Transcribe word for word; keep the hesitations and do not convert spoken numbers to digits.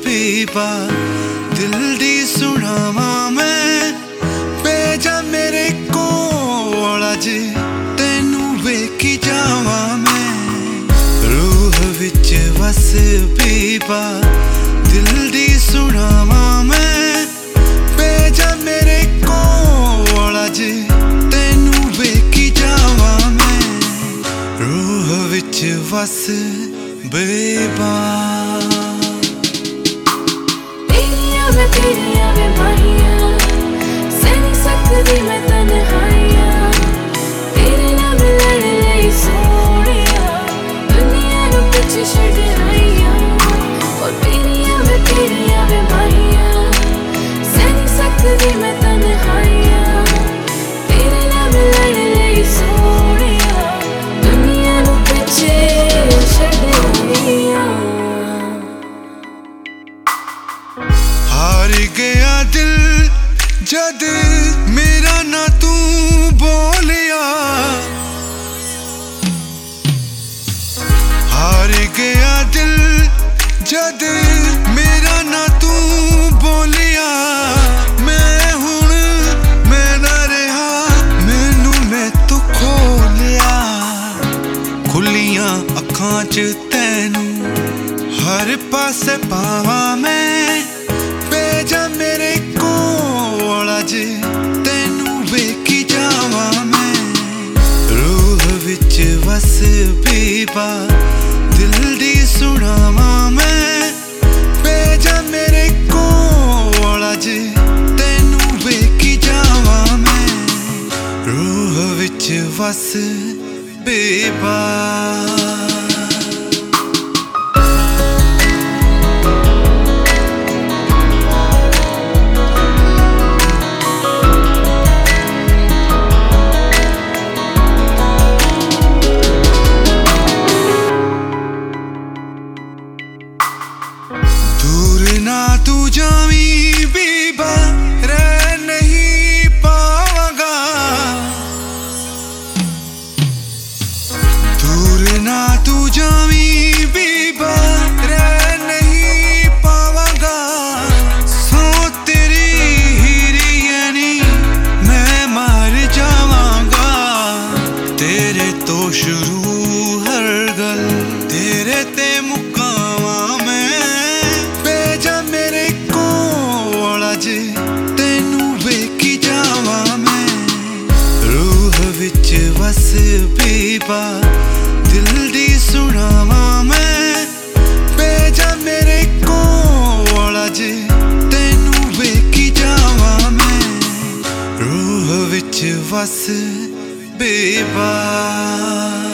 बेबा दिल दी सुनावा मैं भेजा मेरे कोल अज तेनू वेखी जावा मैं रूह विच वस बेबा दिल दी सुनावा मैं भेजा मेरे कोल अज तेनू वेखी जावा मैं रूह विच वस बेबा मैं तेरिया वे माहिया सह नहीं सकदी मैं तन्हाइयां तेरे नाल मिलण लई सोहणिया दुनिया नूं पिछे छड्ड आईयां ओ तेरिया मैं तेरिया वे माहिया सह नहीं सकदी मैं तन्हाइयां तेरे नाल मिलण लई सोहणिया दुनिया नूं पिछे छड्ड आईयां हार गया दिल जद मेरा ना तू बोलिया हार गया दिल जद मेरा ना तू बोलिया मैं हुण मैं ना रहा मैनू मैं तू खोलिया खुलियां अखां च तैनू हर पासे पावां मैं भेजा मेरे कोल अज तेनू वेखी जावा मैं रूह विच वस बेबा दिल दी सुनावा मैं भेजा मेरे कोल अज तेनू वेखी जावा मैं रूह विच वस बेबा ना तू जावी बेबा रह नहीं पावांगा दूर ना तू जावी बेबा रह नहीं पावांगा सो तेरी हीरी यानी मैं मर जावांगा तेरे तो शुरू हर गल तेरे ते मुकावा तेनू वेखी जावा मैं रूह विच वस बेबा दिल दी सुनावा मैं भेजा मेरे कोल अज तेनू वेखी जावा मैं रूह विच वस बेबा।